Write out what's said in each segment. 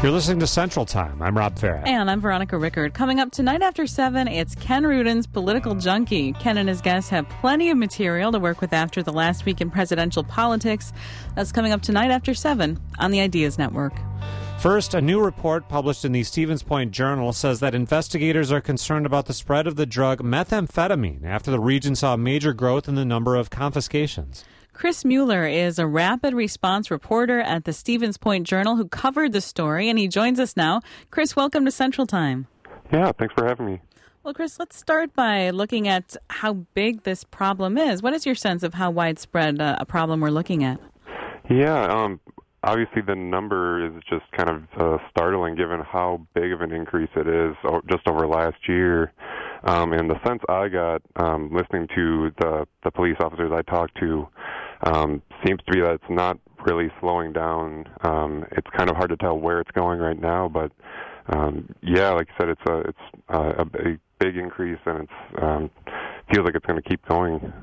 You're listening to Central Time. I'm Rob Farah. And I'm Veronica Rickard. Coming up tonight after 7, it's Ken Rudin's Political Junkie. Ken and his guests have plenty of material to work with after the last week in presidential politics. That's coming up tonight after 7 on the Ideas Network. First, a new report published in the Stevens Point Journal says that investigators are concerned about the spread of the drug methamphetamine after the region saw major growth in the number of confiscations. Chris Mueller is a rapid response reporter at the Stevens Point Journal who covered the story, and he joins us now. Chris, welcome to Central Time. Yeah, thanks for having me. Well, Chris, let's start by looking at how big this problem is. What is your sense of how widespread a problem we're looking at? Yeah, obviously the number is just kind of startling given how big of an increase it is just over last year. And the sense I got listening to the police officers I talked to seems to be that it's not really slowing down. It's kind of hard to tell where it's going right now, but yeah, like you said, it's a big increase, and it feels like it's going to keep going.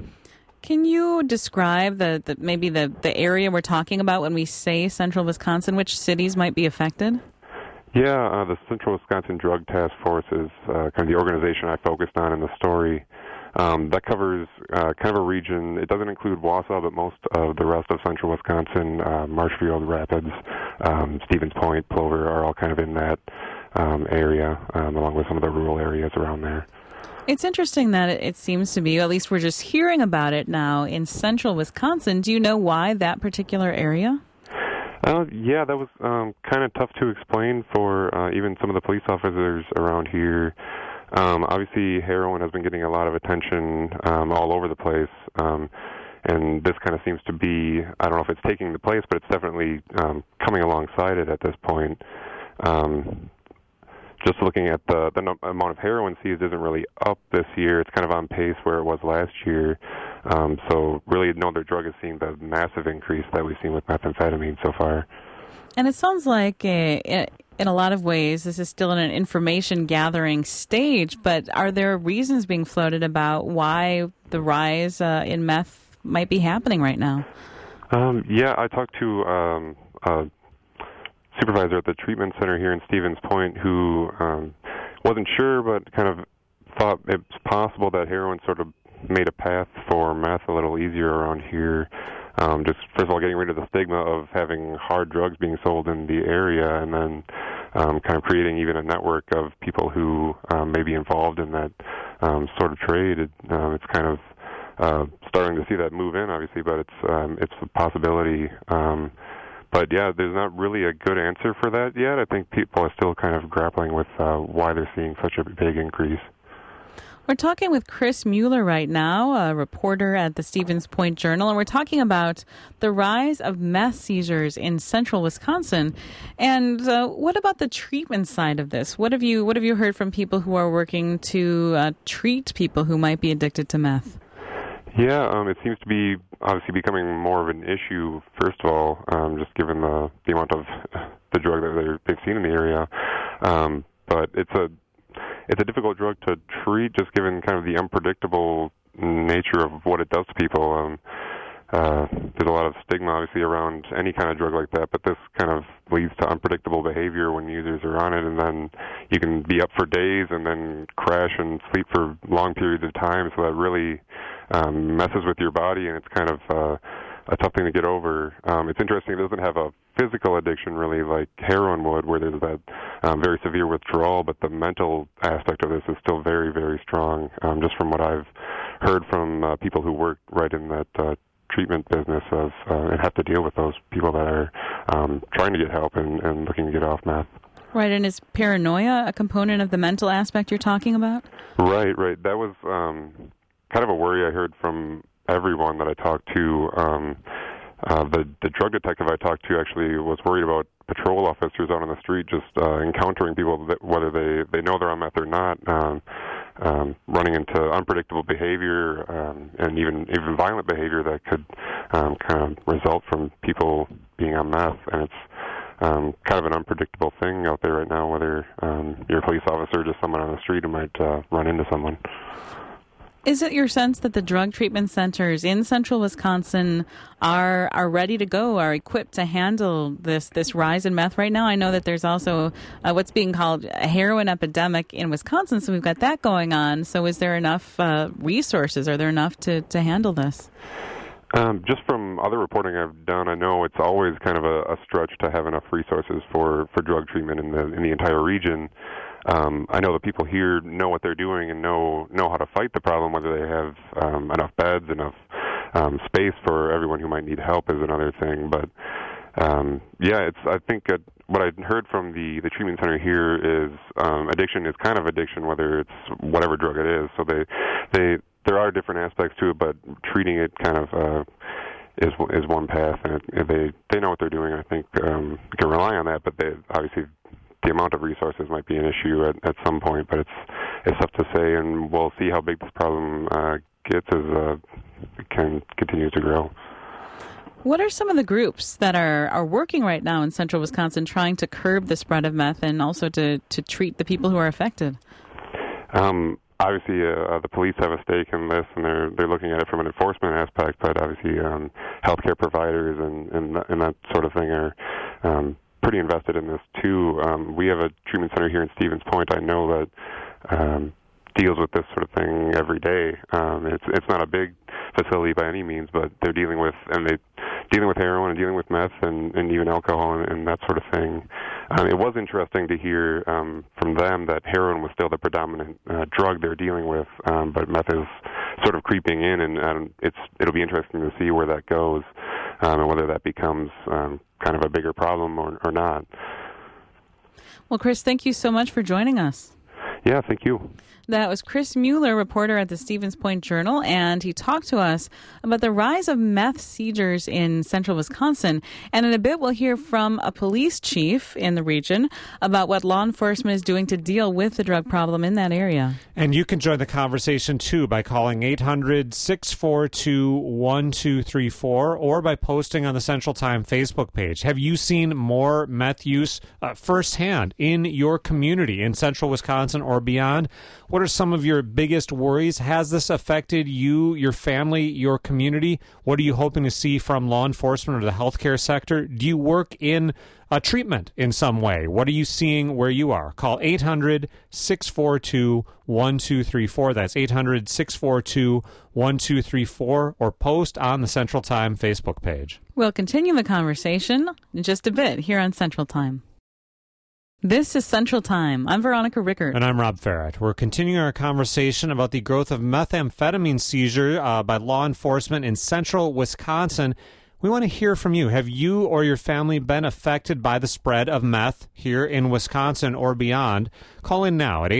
Can you describe maybe the area we're talking about when we say central Wisconsin? Which cities might be affected? Yeah, the Central Wisconsin Drug Task Force is kind of the organization I focused on in the story. That covers kind of a region. It doesn't include Wausau, but most of the rest of Central Wisconsin, Marshfield, Rapids, Stevens Point, Plover are all kind of in that area, along with some of the rural areas around there. It's interesting that it seems to be, at least we're just hearing about it now, in central Wisconsin. Do you know why that particular area? Yeah, that was kind of tough to explain for even some of the police officers around here. Obviously, heroin has been getting a lot of attention all over the place, and this kind of seems to be, I don't know if it's taking the place, but it's definitely coming alongside it at this point. Just looking at the amount of heroin seized isn't really up this year. It's kind of on pace where it was last year. So really no other drug has seen the massive increase that we've seen with methamphetamine so far. And it sounds like in a lot of ways this is still in an information gathering stage, but are there reasons being floated about why the rise in meth might be happening right now? Yeah, I talked to supervisor at the treatment center here in Stevens Point who wasn't sure but kind of thought it's possible that heroin sort of made a path for meth a little easier around here. Just first of all getting rid of the stigma of having hard drugs being sold in the area, and then kind of creating even a network of people who may be involved in that sort of trade. It's kind of starting to see that move in, obviously, but it's a possibility. But yeah, there's not really a good answer for that yet. I think people are still kind of grappling with why they're seeing such a big increase. We're talking with Chris Mueller right now, a reporter at the Stevens Point Journal, and we're talking about the rise of meth seizures in central Wisconsin. And what about the treatment side of this? What have you heard from people who are working to treat people who might be addicted to meth? Yeah, it seems to be obviously becoming more of an issue, first of all, just given the amount of the drug that they've seen in the area. But it's a difficult drug to treat, just given kind of the unpredictable nature of what it does to people. There's a lot of stigma, obviously, around any kind of drug like that, but this kind of leads to unpredictable behavior when users are on it, and then you can be up for days and then crash and sleep for long periods of time, so that really messes with your body, and it's kind of a tough thing to get over. It's interesting, it doesn't have a physical addiction really like heroin would, where there's that very severe withdrawal, but the mental aspect of this is still very, very strong, just from what I've heard from people who work right in that treatment business of and have to deal with those people that are trying to get help and looking to get off meth. Right, and is paranoia a component of the mental aspect you're talking about? Right. That was kind of a worry I heard from everyone that I talked to. The drug detective I talked to actually was worried about patrol officers out on the street just encountering people, that whether they know they're on meth or not, running into unpredictable behavior and even violent behavior that could kind of result from people being on meth. And it's kind of an unpredictable thing out there right now, whether you're a police officer or just someone on the street who might run into someone. Is it your sense that the drug treatment centers in central Wisconsin are ready to go, are equipped to handle this rise in meth right now? I know that there's also what's being called a heroin epidemic in Wisconsin, so we've got that going on. So is there enough resources? Are there enough to handle this? Just from other reporting I've done, I know it's always kind of a stretch to have enough resources for drug treatment in the entire region. I know the people here know what they're doing and know how to fight the problem. Whether they have enough beds, enough space for everyone who might need help is another thing. But I think what I heard from the treatment center here is addiction is kind of addiction, whether it's whatever drug it is. So there are different aspects to it, but treating it kind of is one path, and they know what they're doing. I think you can rely on that, but obviously the amount of resources might be an issue at some point, but it's tough to say, and we'll see how big this problem gets as it continues to grow. What are some of the groups that are working right now in central Wisconsin trying to curb the spread of meth and also to treat the people who are affected? Obviously, the police have a stake in this, and they're looking at it from an enforcement aspect, but obviously healthcare providers and that sort of thing are pretty invested in this too. We have a treatment center here in Stevens Point. I know that deals with this sort of thing every day. It's not a big facility by any means, but they're dealing with heroin and dealing with meth and even alcohol and that sort of thing. It was interesting to hear from them that heroin was still the predominant drug they're dealing with, but meth is sort of creeping in, and it'll be interesting to see where that goes and whether that becomes kind of a bigger problem or not. Well, Chris, thank you so much for joining us. Yeah, thank you. That was Chris Mueller, reporter at the Stevens Point Journal, and he talked to us about the rise of meth seizures in central Wisconsin. And in a bit, we'll hear from a police chief in the region about what law enforcement is doing to deal with the drug problem in that area. And you can join the conversation, too, by calling 800-642-1234 or by posting on the Central Time Facebook page. Have you seen more meth use firsthand in your community in central Wisconsin or beyond? What are some of your biggest worries? Has this affected you, your family, your community? What are you hoping to see from law enforcement or the healthcare sector? Do you work in treatment in some way? What are you seeing where you are? Call 800-642-1234. That's 800-642-1234, or post on the Central Time Facebook page. We'll continue the conversation in just a bit here on Central Time. This is Central Time. I'm Veronica Rickert. And I'm Rob Farrett. We're continuing our conversation about the growth of methamphetamine seizure by law enforcement in central Wisconsin. We want to hear from you. Have you or your family been affected by the spread of meth here in Wisconsin or beyond? Call in now at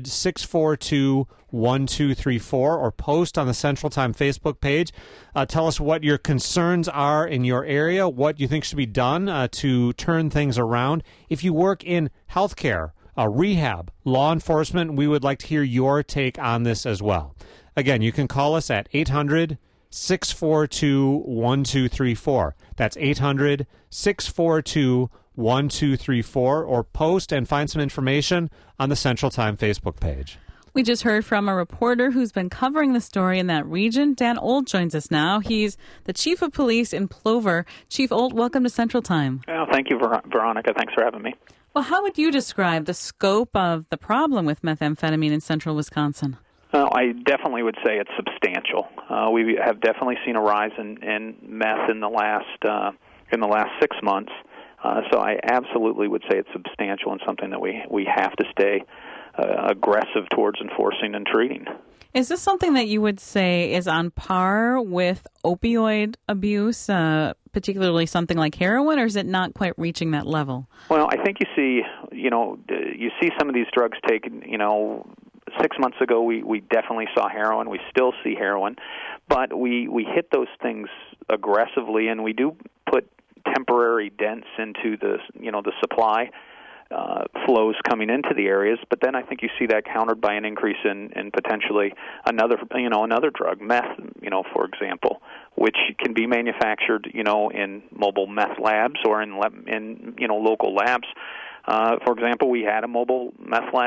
800-642-1234 or post on the Central Time Facebook page. Tell us what your concerns are in your area, what you think should be done to turn things around. If you work in healthcare, rehab, law enforcement, we would like to hear your take on this as well. Again, you can call us at 800-642-1234. That's 800-642-1234, or post and find some information on the Central Time Facebook page. We just heard from a reporter who's been covering the story in that region. Dan Old joins us now. He's the chief of police in Plover. Chief Old, welcome to Central Time. Well, thank you, Veronica. Thanks for having me. Well, how would you describe the scope of the problem with methamphetamine in central Wisconsin? Well, I definitely would say it's substantial. We have definitely seen a rise in meth in the last 6 months. So I absolutely would say it's substantial and something that we have to stay aggressive towards enforcing and treating. Is this something that you would say is on par with opioid abuse, particularly something like heroin, or is it not quite reaching that level? Well, I think you see some of these drugs taken, 6 months ago, we definitely saw heroin. We still see heroin, but we hit those things aggressively, and we do put temporary dents into the supply flows coming into the areas. But then I think you see that countered by an increase in potentially another drug, meth, for example, which can be manufactured, in mobile meth labs or in local labs. For example, we had a mobile meth lab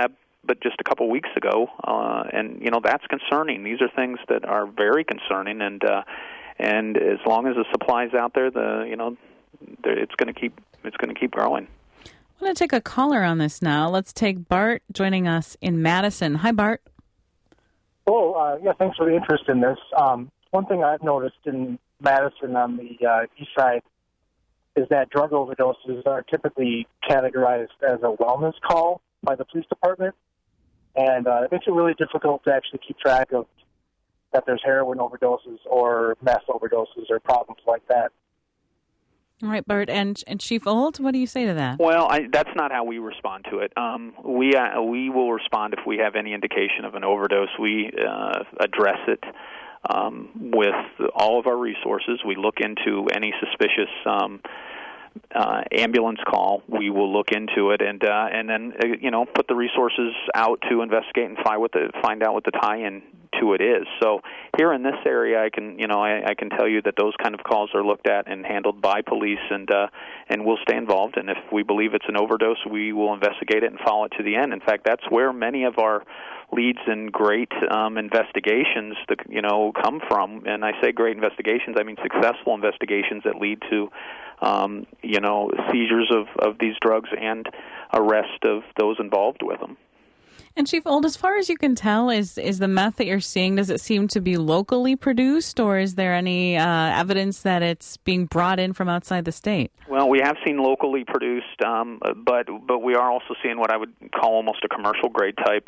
but just a couple weeks ago, and that's concerning. These are things that are very concerning, and as long as the supply's out there, it's going to keep growing. I'm going to take a caller on this now. Let's take Bart joining us in Madison. Hi, Bart. Oh, thanks for the interest in this. One thing I've noticed in Madison on the east side is that drug overdoses are typically categorized as a wellness call by the police department, and it makes it really difficult to actually keep track of that there's heroin overdoses or meth overdoses or problems like that. All right, Bert, and Chief Old, what do you say to that? Well, that's not how we respond to it. We will respond if we have any indication of an overdose. We address it with all of our resources. We look into any suspicious ambulance call. We will look into it and then put the resources out to investigate and find out what the tie-in to it is. So here in this area, I can tell you that those kind of calls are looked at and handled by police, and we'll stay involved. And if we believe it's an overdose, we will investigate it and follow it to the end. In fact, that's where many of our leads and great investigations come from. And I say great investigations, I mean successful investigations that lead to seizures of these drugs and arrest of those involved with them. And Chief Old, as far as you can tell, is the meth that you're seeing, does it seem to be locally produced, or is there any evidence that it's being brought in from outside the state? Well, we have seen locally produced, but we are also seeing what I would call almost a commercial grade type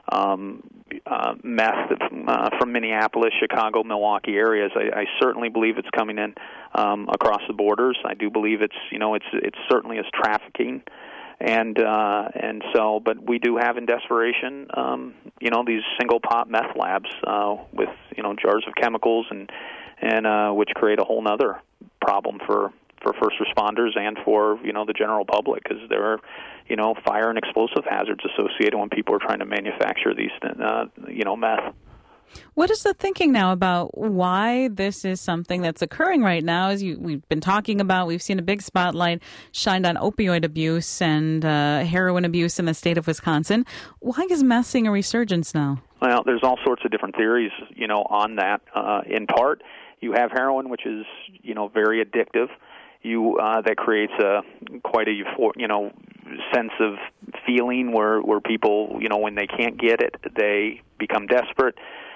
meth from Minneapolis, Chicago, Milwaukee areas. I certainly believe it's coming in across the borders. I do believe it's certainly is trafficking. And so, but we do have in desperation, these single pop meth labs with jars of chemicals and which create a whole nother problem for first responders and for the general public, because there are fire and explosive hazards associated when people are trying to manufacture these meth. What is the thinking now about why this is something that's occurring right now? As we've been talking about, we've seen a big spotlight shined on opioid abuse and heroin abuse in the state of Wisconsin. Why is meth seeing a resurgence now? Well, there's all sorts of different theories, on that. In part, you have heroin, which is, very addictive. That creates quite a sense of feeling where people, when they can't get it, they become desperate.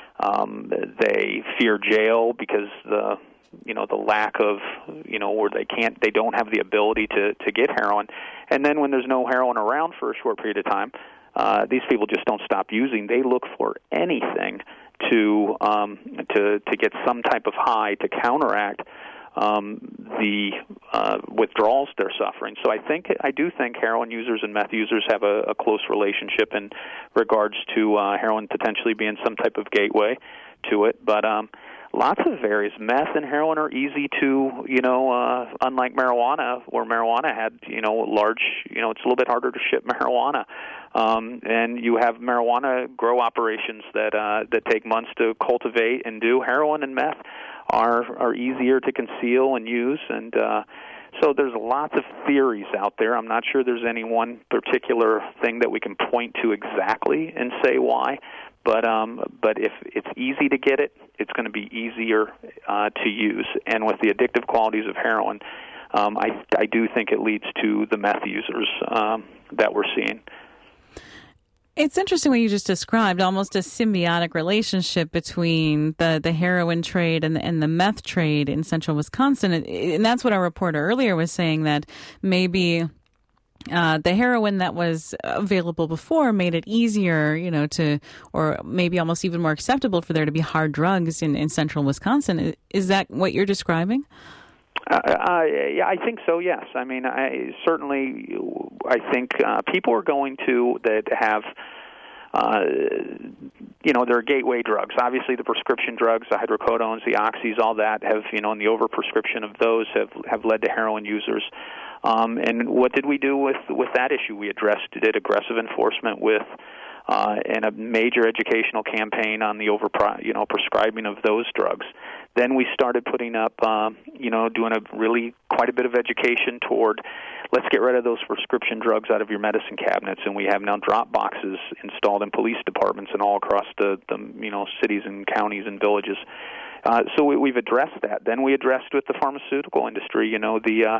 They fear jail because the lack of, where they don't have the ability to get heroin. And then when there's no heroin around for a short period of time, these people just don't stop using. They look for anything to get some type of high to counteract the withdrawals they're suffering. So I do think heroin users and meth users have a close relationship in regards to heroin potentially being some type of gateway to it. But lots of areas, meth and heroin are easy to, unlike marijuana, where marijuana had, large, it's a little bit harder to ship marijuana. And you have marijuana grow operations that take months to cultivate and do. Heroin and meth are easier to conceal and use, and so there's lots of theories out there. I'm not sure there's any one particular thing that we can point to exactly and say why, but if it's easy to get it, it's going to be easier to use. And with the addictive qualities of heroin, I do think it leads to the meth users that we're seeing. It's interesting what you just described, almost a symbiotic relationship between the heroin trade and the meth trade in central Wisconsin. And that's what our reporter earlier was saying, that maybe the heroin that was available before made it easier, or maybe almost even more acceptable for there to be hard drugs in central Wisconsin. Is that what you're describing? Yeah, I think so, yes. I mean, I think people are going to that have, there are gateway drugs. Obviously, the prescription drugs, the hydrocodones, the oxys, all that have, and the overprescription of those have led to heroin users. And what did we do with that issue? We did aggressive enforcement with and a major educational campaign on the prescribing of those drugs. Then we started putting up, doing quite a bit of education toward, let's get rid of those prescription drugs out of your medicine cabinets, and we have now drop boxes installed in police departments and all across the cities and counties and villages. So we've addressed that. Then we addressed with the pharmaceutical industry, the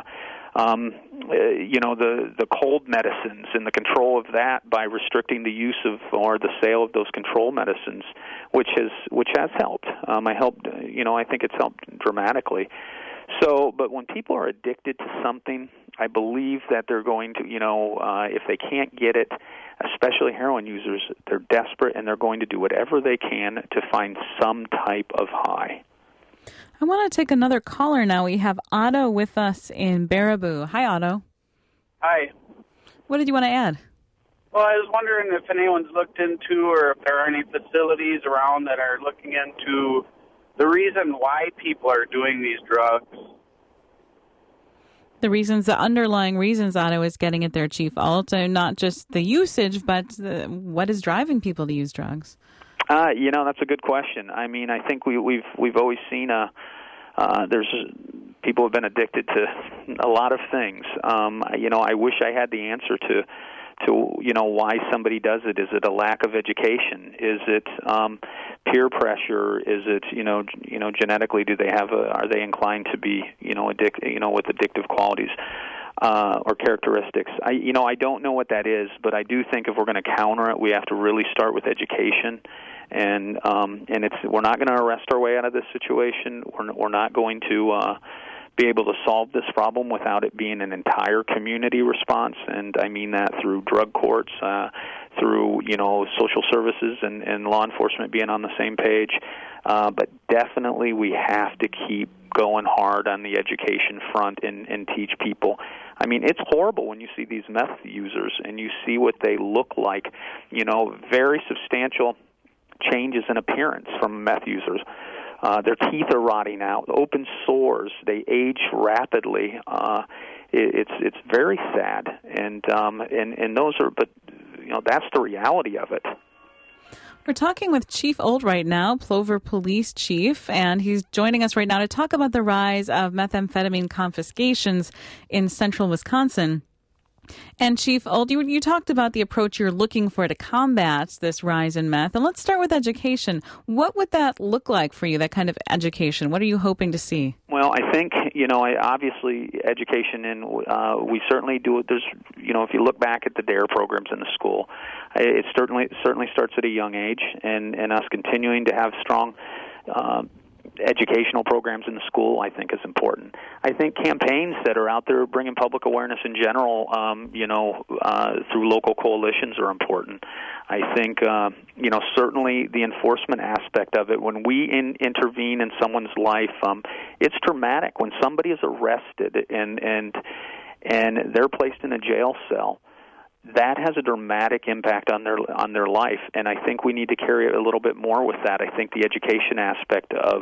cold medicines and the control of that by restricting the use of or the sale of those control medicines, which has helped. I think it's helped dramatically. So, but when people are addicted to something, I believe that they're going to, if they can't get it, especially heroin users, they're desperate and they're going to do whatever they can to find some type of high. I want to take another caller now. We have Otto with us in Baraboo. Hi, Otto. Hi. What did you want to add? Well, I was wondering if anyone's looked into or if there are any facilities around that are looking into the reason why people are doing these drugs. The underlying reasons, Otto, is getting at their chief. Also, not just the usage, but what is driving people to use drugs? That's a good question. I mean, I think we've always seen there's people have been addicted to a lot of things. I wish I had the answer to why somebody does it. Is it a lack of education? Is it peer pressure? Is it genetically are they inclined to be with addictive qualities or characteristics? I don't know what that is, but I do think if we're going to counter it, we have to really start with education. And we're not going to arrest our way out of this situation. We're not going to be able to solve this problem without it being an entire community response, and I mean that through drug courts, through social services and law enforcement being on the same page. But definitely we have to keep going hard on the education front and teach people. I mean, it's horrible when you see these meth users and you see what they look like, very substantial changes in appearance from meth users. Their teeth are rotting out, open sores. They age rapidly. It's very sad, and those are. But that's the reality of it. We're talking with Chief Old right now, Plover Police Chief, and he's joining us right now to talk about the rise of methamphetamine confiscations in central Wisconsin. And Chief Old, you talked about the approach you're looking for to combat this rise in meth. And let's start with education. What would that look like for you, that kind of education? What are you hoping to see? Well, I think, obviously education, and we certainly do it. There's, if you look back at the DARE programs in the school, it certainly starts at a young age, and us continuing to have strong educational programs in the school, I think, is important. I think campaigns that are out there bringing public awareness in general, through local coalitions are important. I think, certainly the enforcement aspect of it. When we intervene in someone's life, it's dramatic. When somebody is arrested and they're placed in a jail cell, that has a dramatic impact on their life, and I think we need to carry it a little bit more with that. I think the education aspect of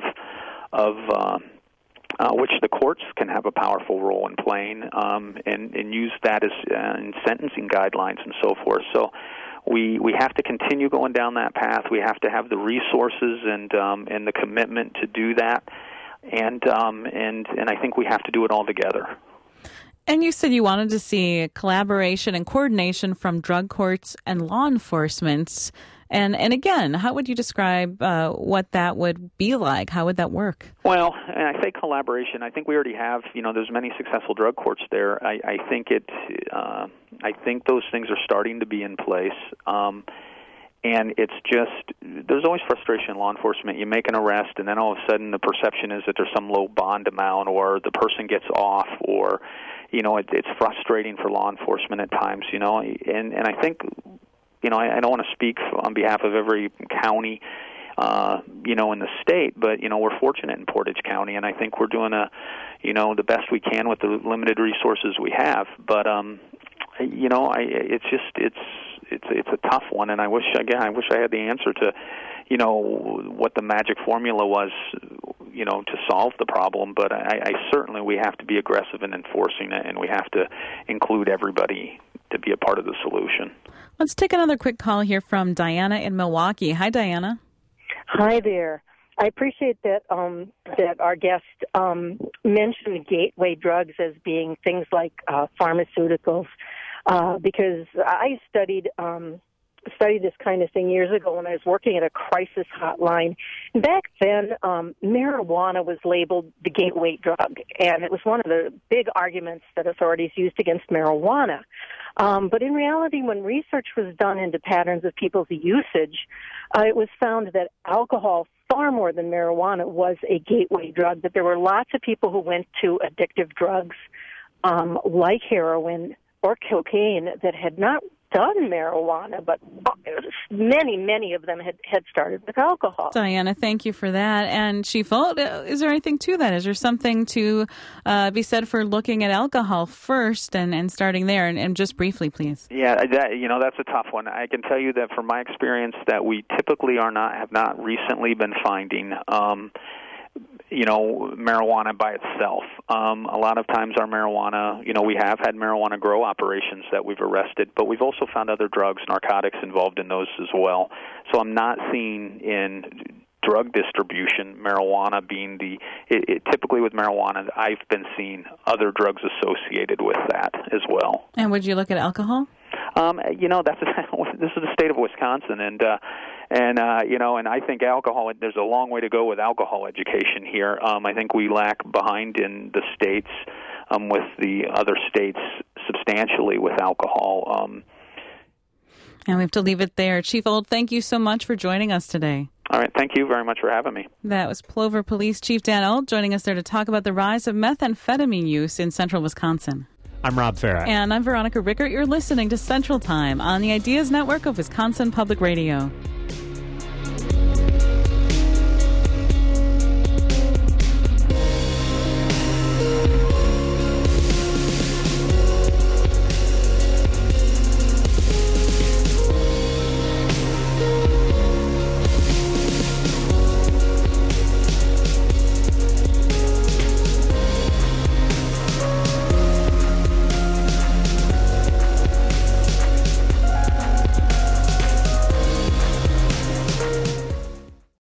which the courts can have a powerful role in playing, and use that as in sentencing guidelines and so forth. So we have to continue going down that path. We have to have the resources and the commitment to do that, and I think we have to do it all together. And you said you wanted to see collaboration and coordination from drug courts and law enforcement. And again, how would you describe what that would be like? How would that work? Well, I say collaboration. I think we already have, there's many successful drug courts there. I think those things are starting to be in place. And it's just, there's always frustration in law enforcement. You make an arrest, and then all of a sudden the perception is that there's some low bond amount, or the person gets off, or, it's frustrating for law enforcement at times, and I think, I don't want to speak on behalf of every county, in the state, but, we're fortunate in Portage County, and I think we're doing the best we can with the limited resources we have. But, it's a tough one, and I wish I had the answer to, what the magic formula was, to solve the problem. But we have to be aggressive in enforcing it, and we have to include everybody to be a part of the solution. Let's take another quick call here from Diana in Milwaukee. Hi, Diana. Hi there. I appreciate that that our guest mentioned gateway drugs as being things like pharmaceuticals, because I studied this kind of thing years ago when I was working at a crisis hotline. Back then, marijuana was labeled the gateway drug, and it was one of the big arguments that authorities used against marijuana. But in reality, when research was done into patterns of people's usage, it was found that alcohol, far more than marijuana, was a gateway drug, that there were lots of people who went to addictive drugs like heroin or cocaine that had not done marijuana, but many of them had started with alcohol. Diana, thank you for that. And Chief Holt, is there anything to that? Is there something to be said for looking at alcohol first and starting there? And just briefly, please. Yeah, that's a tough one. I can tell you that from my experience that we typically have not recently been finding marijuana by itself. A lot of times our marijuana, we have had marijuana grow operations that we've arrested, but we've also found other drugs, narcotics involved in those as well. So I'm not seeing in drug distribution marijuana being typically with marijuana, I've been seeing other drugs associated with that as well. And would you look at alcohol? This is the state of Wisconsin, and I think alcohol. There's a long way to go with alcohol education here. I think we lag behind in the states with the other states substantially with alcohol. And we have to leave it there. Chief Holt, thank you so much for joining us today. All right, thank you very much for having me. That was Plover Police Chief Dan Holt joining us there to talk about the rise of methamphetamine use in central Wisconsin. I'm Rob Farah. And I'm Veronica Rickert. You're listening to Central Time on the Ideas Network of Wisconsin Public Radio.